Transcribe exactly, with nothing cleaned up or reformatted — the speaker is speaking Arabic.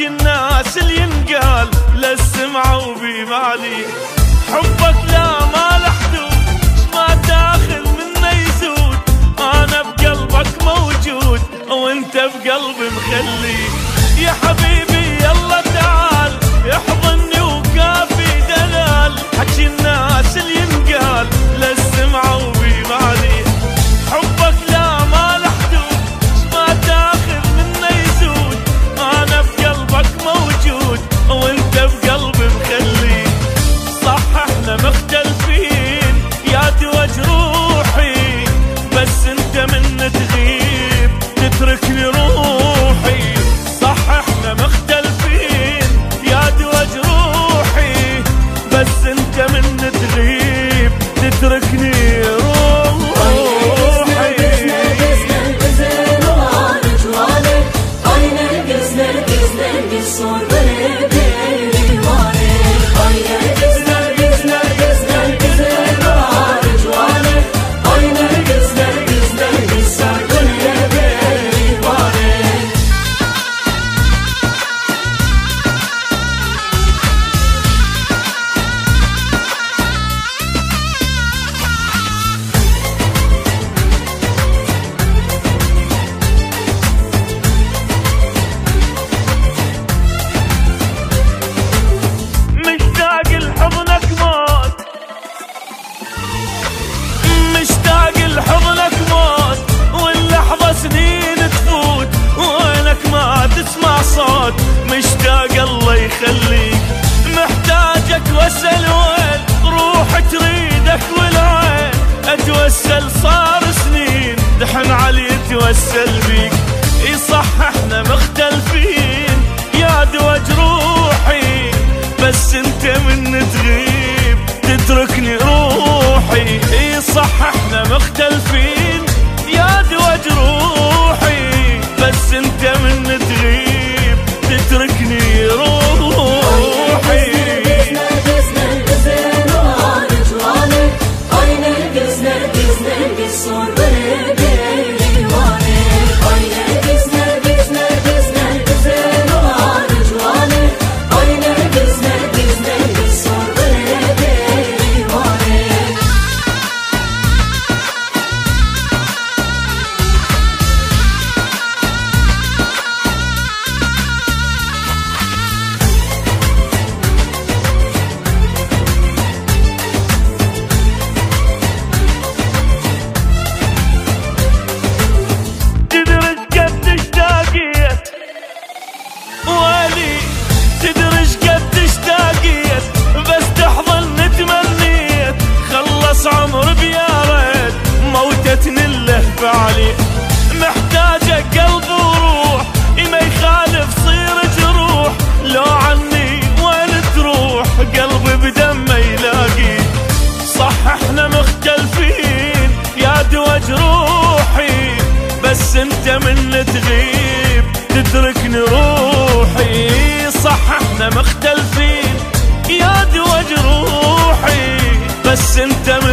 حكي الناس اللي ينقال للسمع وبمالي. حبك لا ما له حدود، ما تاخذ منه يزود، انا بقلبك موجود وانت بقلبي مخلي. يا حبيبي يلا تعال احضني وكافي دلال، حكي الناس اللي ينقال للسمع وبمالي. حبك لا ما له حدود، ما تاخذ منه يزود، انا بقلبك موجود وانت بقلبي مخلي. صح احنا مختلفين يا دوا جروحي، بس انت من تغيب تتركني روحي. صح احنا مختلفين يا دوا جروحي، بس انت من تغيب تتركني روحي. حضنك موت واللحظة سنين تفوت وينك ما تسمع صوت. مشتاق الله يخليك، محتاجك واسأل وين روح تريدك والعين اتوسل. صار سنين دحن علي اتوسل بيك. اي صح احنا مختلفين يا دوا جروحي، بس انت من تغيب تتركني روحي. اي صح احنا مختلفين يا دوا جروحي، بس انت من تغيب تتركني روحي. عمر بيا ريت موتتني اللهفة علي. محتاجة قلب وروح ما يخالف صير جروح، لو عني وين تروح قلبي بدم ما يلاقي. صح احنا مختلفين يا دوا جروحي، بس انت من تغيب تتركني روحي. صح احنا مختلفين يا دوا جروحي، بس انت من